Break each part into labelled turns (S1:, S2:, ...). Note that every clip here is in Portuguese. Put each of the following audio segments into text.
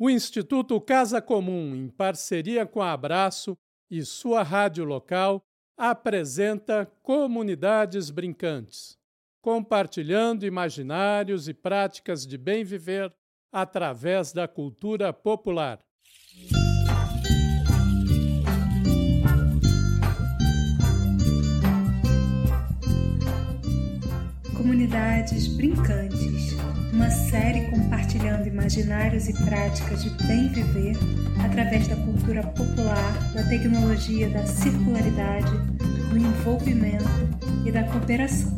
S1: O Instituto Casa Comum, em parceria com a Abraço e sua rádio local, apresenta Comunidades Brincantes, compartilhando imaginários e práticas de bem viver através da cultura popular.
S2: Comunidades Brincantes, uma série compartilhando imaginários e práticas de bem viver através da cultura popular, da tecnologia, da circularidade, do envolvimento e da cooperação.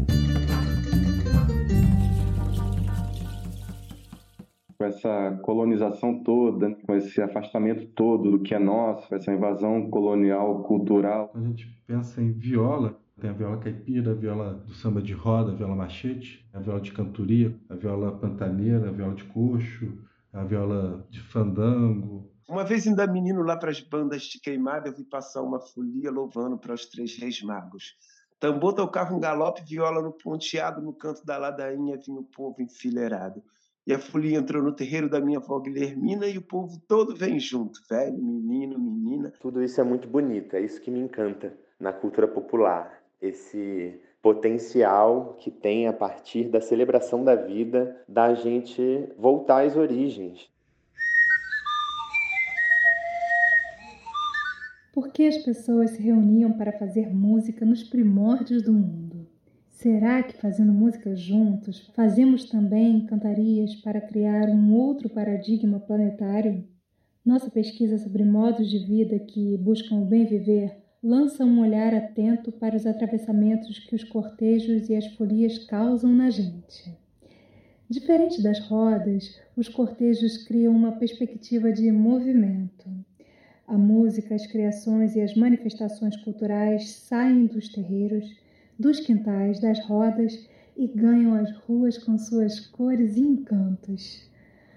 S3: Com essa colonização toda, com esse afastamento todo do que é nosso, essa invasão colonial, cultural.
S4: Quando a gente pensa em viola, tem a viola caipira, a viola do samba de roda, a viola machete, a viola de cantoria, a viola pantaneira, a viola de coxo, a viola de fandango.
S5: Uma vez ainda menino lá para as bandas de queimada, eu vi passar uma folia louvando para os 3 reis magos. Tambor tocava um galope, viola no ponteado, no canto da ladainha vinha o povo enfileirado. E a folia entrou no terreiro da minha avó Guilhermina e o povo todo vem junto, velho, menino, menina.
S6: Tudo isso é muito bonito, é isso que me encanta na cultura popular. Esse potencial que tem a partir da celebração da vida, da gente voltar às origens.
S2: Por que as pessoas se reuniam para fazer música nos primórdios do mundo? Será que fazendo música juntos, fazemos também cantarias para criar um outro paradigma planetário? Nossa pesquisa sobre modos de vida que buscam o bem viver lança um olhar atento para os atravessamentos que os cortejos e as folias causam na gente. Diferente das rodas, os cortejos criam uma perspectiva de movimento. A música, as criações e as manifestações culturais saem dos terreiros, dos quintais, das rodas e ganham as ruas com suas cores e encantos,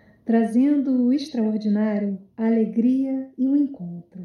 S2: trazendo o extraordinário, a alegria e o encontro,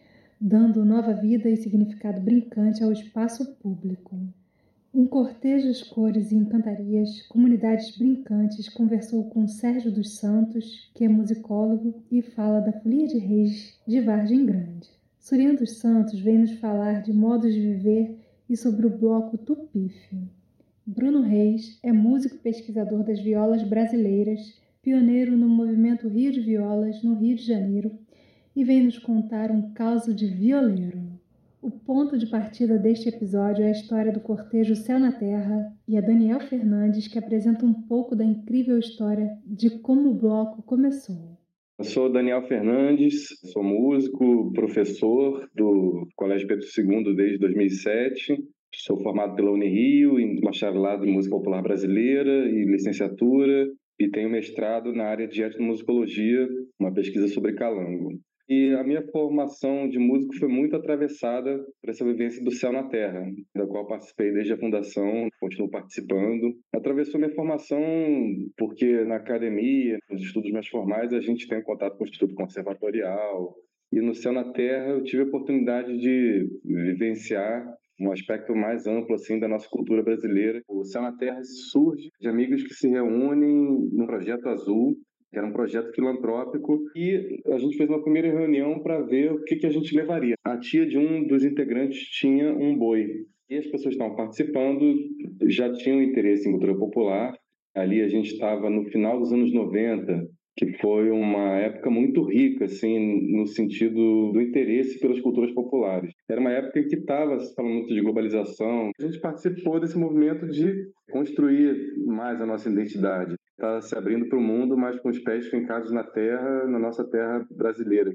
S2: dando nova vida e significado brincante ao espaço público. Em cortejos, cores e encantarias, Comunidades Brincantes conversou com Sérgio dos Santos, que é musicólogo e fala da Folia de Reis de Vargem Grande. Surian dos Santos vem nos falar de modos de viver e sobre o bloco Tupife. Bruno Reis é músico e pesquisador das violas brasileiras, pioneiro no movimento Rio de Violas, no Rio de Janeiro, e vem nos contar um caso de violeiro. O ponto de partida deste episódio é a história do cortejo Céu na Terra e a Daniel Fernandes, que apresenta um pouco da incrível história de como o bloco começou.
S3: Eu sou Daniel Fernandes, sou músico, professor do Colégio Pedro II desde 2007. Sou formado pela Unirio em bacharelado em música popular brasileira e licenciatura, e tenho mestrado na área de etnomusicologia, uma pesquisa sobre calango. E a minha formação de músico foi muito atravessada por essa vivência do Céu na Terra, da qual participei desde a fundação, continuo participando. Atravessou minha formação porque na academia, nos estudos mais formais, a gente tem contato com o Instituto Conservatorial. E no Céu na Terra eu tive a oportunidade de vivenciar um aspecto mais amplo assim da nossa cultura brasileira. O Céu na Terra surge de amigos que se reúnem no Projeto Azul, que era um projeto filantrópico, e a gente fez uma primeira reunião para ver o que a gente levaria. A tia de um dos integrantes tinha um boi, e as pessoas que estavam participando já tinham interesse em cultura popular. Ali a gente estava no final dos anos 90, que foi uma época muito rica, assim, no sentido do interesse pelas culturas populares. Era uma época em que estava se falando muito de globalização. A gente participou desse movimento de construir mais a nossa identidade. Está se abrindo para o mundo, mas com os pés fincados na terra, na nossa terra brasileira.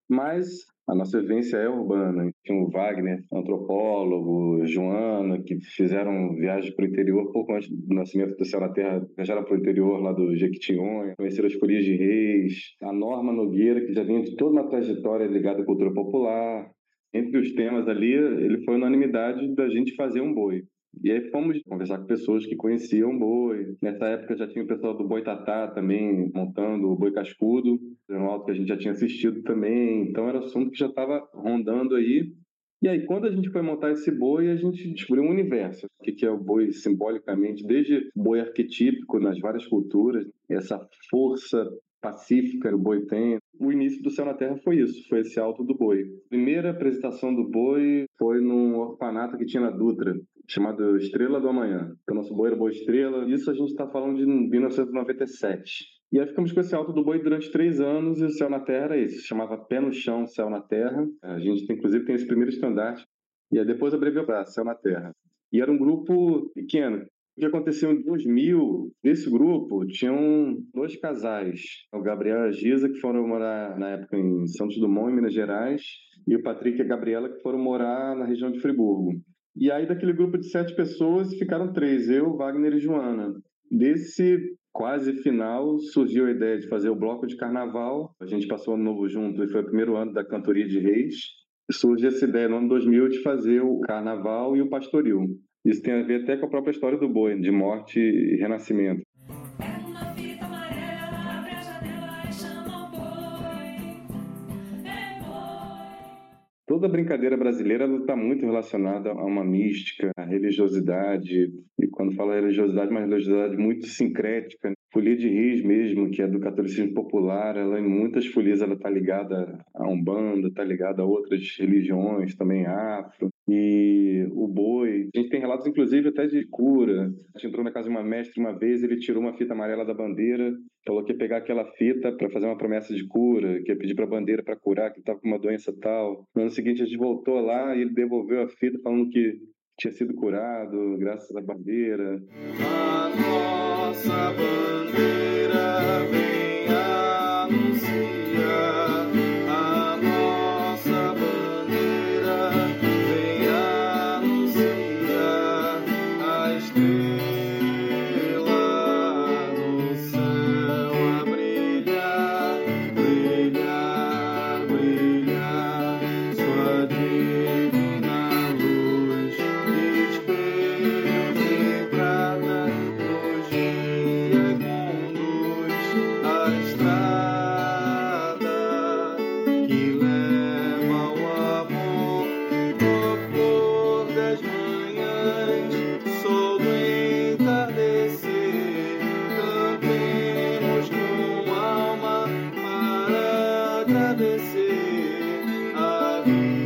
S3: Mas a nossa vivência é urbana. Tinha o Wagner, antropólogo, Joana, que fizeram viagens para o interior pouco antes do nascimento do Céu na Terra, viajaram para o interior lá do Jequitinhonha, conheceram as Folias de Reis, a Norma Nogueira, que já vinha de toda uma trajetória ligada à cultura popular. Entre os temas ali, ele foi unanimidade da gente fazer um boi. E aí fomos conversar com pessoas que conheciam o boi. Nessa época já tinha o pessoal do Boi Tatá também montando o Boi Cascudo, um algo que a gente já tinha assistido também. Então era assunto que já estava rondando aí. E aí quando a gente foi montar esse boi, a gente descobriu um universo. O que é o boi simbolicamente, desde o boi arquetípico nas várias culturas, essa força pacífica, o boi tem. O início do Céu na Terra foi isso, foi esse Alto do Boi. A primeira apresentação do boi foi num orfanato que tinha na Dutra, chamado Estrela do Amanhã. Então, nosso boi era Boi Estrela. Isso a gente está falando de 1997. E aí ficamos com esse Alto do Boi durante 3 anos e o Céu na Terra era esse. Chamava Pé no Chão, Céu na Terra. A gente, inclusive, tem esse primeiro estandarte. E aí depois abreviou para Céu na Terra. E era um grupo pequeno. O que aconteceu em 2000, desse grupo, tinham 2 casais, o Gabriel e a Giza, que foram morar na época em Santos Dumont, em Minas Gerais, e o Patrick e a Gabriela, que foram morar na região de Friburgo. E aí, daquele grupo de 7 pessoas, ficaram 3, eu, Wagner e Joana. Desse quase final, surgiu a ideia de fazer o bloco de carnaval. A gente passou o ano novo junto e foi o primeiro ano da cantoria de Reis. Surge essa ideia no ano 2000 de fazer o carnaval e o pastoril. Isso tem a ver até com a própria história do boi, de morte e renascimento. Toda brincadeira brasileira está muito relacionada a uma mística, a religiosidade. E quando falo religiosidade, uma religiosidade muito sincrética. Folia de Reis mesmo, que é do catolicismo popular, ela em muitas folias ela está ligada a Umbanda, está ligada a outras religiões, também afro. E o boi, a gente tem relatos inclusive até de cura. A gente entrou na casa de uma mestre uma vez, ele tirou uma fita amarela da bandeira, falou que ia pegar aquela fita para fazer uma promessa de cura, que ia pedir para a bandeira para curar, que estava com uma doença tal. No ano seguinte a gente voltou lá e ele devolveu a fita falando que tinha sido curado graças à bandeira.
S7: A nossa bandeira vem anunciar, a nossa bandeira vem anunciar a estrela do céu a brilhar, brilhar, brilhar, sua divina luz, espelho de entrada nos dias mundos, a estrada que leva ao amor, no flor das manhãs, sol do entardecer, cantemos com alma para agradecer a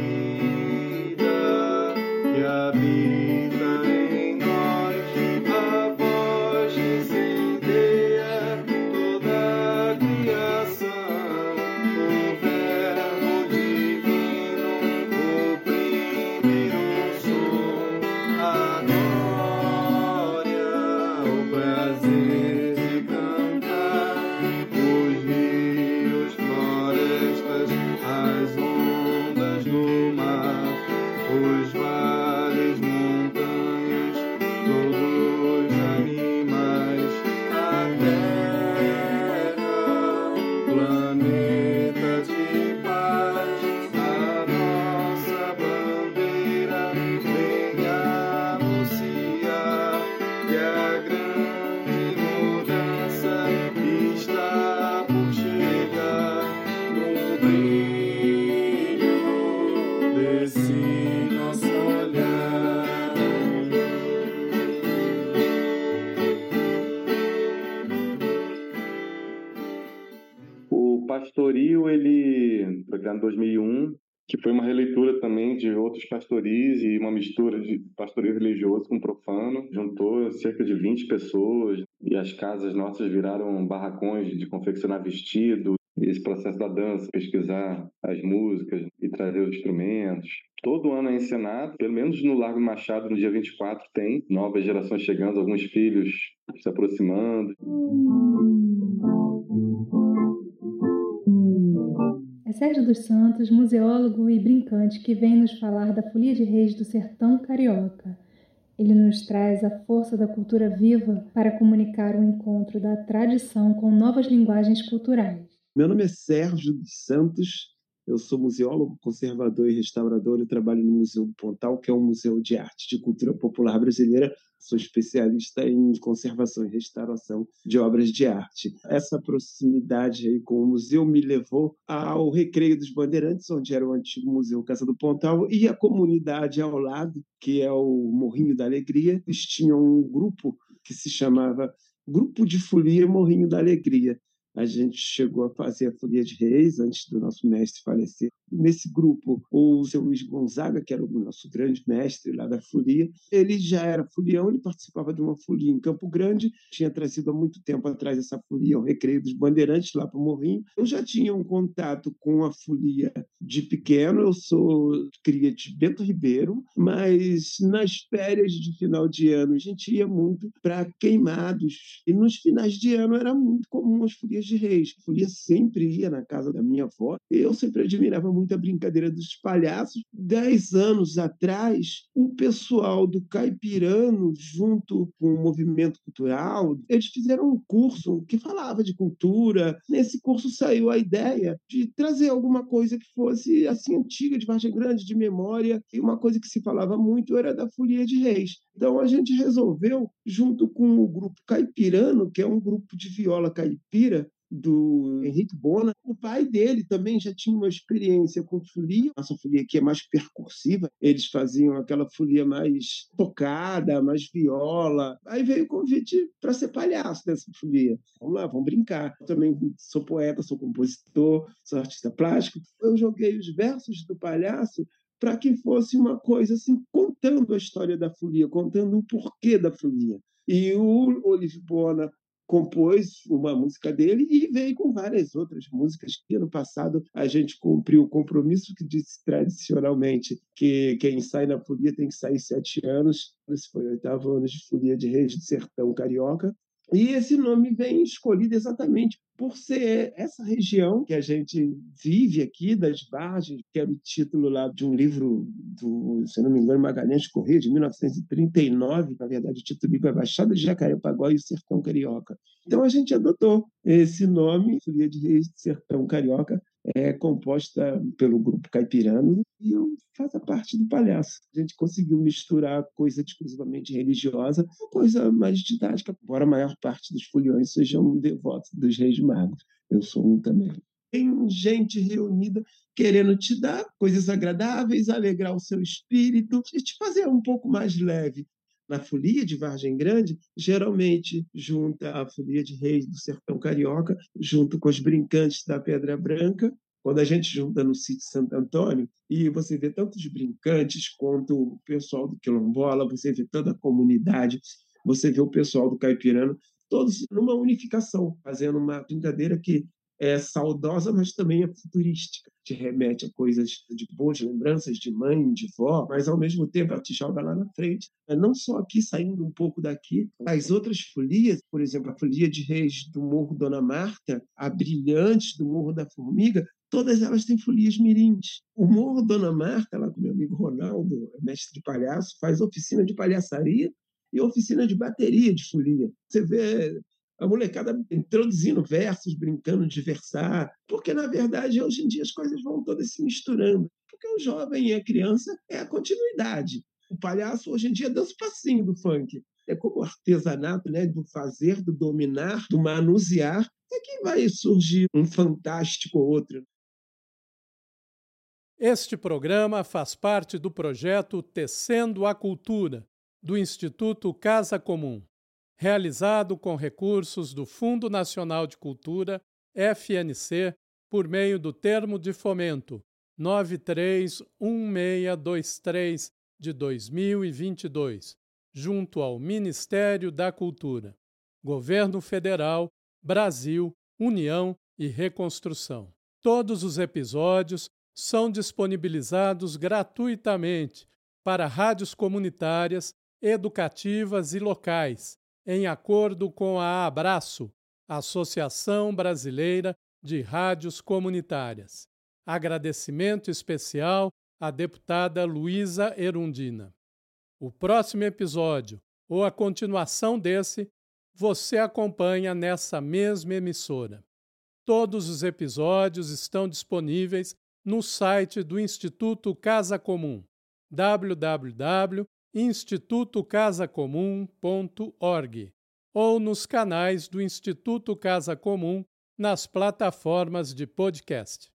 S7: vida que habita em nós, a voz que incendeia toda a criação, o verbo divino, o primeiro som, a glória, o prazer de cantar, os rios, florestas, as ondas do mar, os vales, montanhas, todos os animais, a terra, planeta de paz, a nossa bandeira vem anunciar que a grande mudança está por chegar no brilho desse nosso olhar.
S3: O pastoril, ele foi criado em 2001, que foi uma releitura também de outros pastoris e uma mistura de pastoril religioso com profano. Juntou cerca de 20 pessoas e as casas nossas viraram barracões de confeccionar vestido. Esse processo da dança, pesquisar as músicas e trazer os instrumentos. Todo ano é encenado, pelo menos no Largo Machado, no dia 24 tem novas gerações chegando, alguns filhos se aproximando.
S2: É Sérgio dos Santos, museólogo e brincante, que vem nos falar da Folia de Reis do Sertão Carioca. Ele nos traz a força da cultura viva para comunicar o encontro da tradição com novas linguagens culturais.
S5: Meu nome é Sérgio dos Santos, eu sou museólogo, conservador e restaurador. Eu trabalho no Museu do Pontal, que é um museu de arte e de cultura popular brasileira. Sou especialista em conservação e restauração de obras de arte. Essa proximidade aí com o museu me levou ao Recreio dos Bandeirantes, onde era o antigo Museu Casa do Pontal, e a comunidade ao lado, que é o Morrinho da Alegria. Eles tinham um grupo que se chamava Grupo de Folia Morrinho da Alegria. A gente chegou a fazer a Folia de Reis antes do nosso mestre falecer. Nesse grupo, o seu Luiz Gonzaga, que era o nosso grande mestre lá da folia, ele já era folião, ele participava de uma folia em Campo Grande, tinha trazido há muito tempo atrás essa folia, o Recreio dos Bandeirantes, lá para o Morrinho. Eu já tinha um contato com a folia de pequeno, eu sou cria de Bento Ribeiro, mas nas férias de final de ano a gente ia muito para Queimados, e nos finais de ano era muito comum as folias de reis. A folia sempre ia na casa da minha avó, e eu sempre admirava muito a brincadeira dos palhaços. 10 anos atrás, o pessoal do Caipirano, junto com o movimento cultural, eles fizeram um curso que falava de cultura. Nesse curso saiu a ideia de trazer alguma coisa que fosse assim antiga, de Vargem Grande, de memória, e uma coisa que se falava muito era da Folia de Reis. Então a gente resolveu, junto com o grupo Caipirano, que é um grupo de viola caipira, do Henrique Bona. O pai dele também já tinha uma experiência com folia. Nossa folia aqui é mais percursiva. Eles faziam aquela folia mais tocada, mais viola. Aí veio o convite para ser palhaço dessa folia. Vamos lá, vamos brincar. Eu também sou poeta, sou compositor, sou artista plástico. Eu joguei os versos do palhaço para que fosse uma coisa assim, contando a história da folia, contando o porquê da folia. E o Olívio Bona compôs uma música dele e veio com várias outras músicas que ano passado a gente cumpriu o compromisso que disse tradicionalmente que quem sai na folia tem que sair 7 anos. Esse foi o 8º ano de Folia de Reis do Sertão Carioca. E esse nome vem escolhido exatamente por ser essa região que a gente vive aqui, das Vargens, que era o título lá de um livro do, se não me engano, Magalhães Corrêa, de 1939. Na verdade, o título do livro é Baixada de Jacarepaguá e o Sertão Carioca. Então a gente adotou esse nome, Folia de Reis do Sertão Carioca, é composta pelo grupo Caipirano e eu faço parte do palhaço. A gente conseguiu misturar coisa exclusivamente religiosa com coisa mais didática, embora a maior parte dos foliões sejam devotos dos Reis Magos. Eu sou um também. Tem gente reunida querendo te dar coisas agradáveis, alegrar o seu espírito e te fazer um pouco mais leve. Na folia de Vargem Grande, geralmente junta a folia de Reis do Sertão Carioca, junto com os brincantes da Pedra Branca. Quando a gente junta no sítio Santo Antônio, e você vê tanto os brincantes quanto o pessoal do Quilombola, você vê toda a comunidade, você vê o pessoal do Caipirano, todos numa unificação, fazendo uma brincadeira que é saudosa, mas também é futurística. Te remete a coisas de boas lembranças de mãe, de vó, mas ao mesmo tempo ela te joga lá na frente. Não só aqui, saindo um pouco daqui, as outras folias, por exemplo, a Folia de Reis do Morro Dona Marta, a Brilhantes do Morro da Formiga, todas elas têm folias mirins. O Morro Dona Marta, lá com meu amigo Ronaldo, mestre de palhaço, faz oficina de palhaçaria e oficina de bateria de folia. Você vê a molecada introduzindo versos, brincando de versar, porque, na verdade, hoje em dia as coisas vão todas se misturando. Porque o jovem e a criança é a continuidade. O palhaço, hoje em dia, dança o passinho do funk. É como o artesanato, né, do fazer, do dominar, do manusear, é que vai surgir um fantástico ou outro.
S1: Este programa faz parte do projeto Tecendo a Cultura, do Instituto Casa Comum, realizado com recursos do Fundo Nacional de Cultura, FNC, por meio do Termo de Fomento 931623 de 2022, junto ao Ministério da Cultura, Governo Federal, Brasil, União e Reconstrução. Todos os episódios são disponibilizados gratuitamente para rádios comunitárias, educativas e locais, em acordo com a Abraço, Associação Brasileira de Rádios Comunitárias. Agradecimento especial à deputada Luísa Erundina. O próximo episódio, ou a continuação desse, você acompanha nessa mesma emissora. Todos os episódios estão disponíveis no site do Instituto Casa Comum, www.institutocasacomum.org, ou nos canais do Instituto Casa Comum nas plataformas de podcast.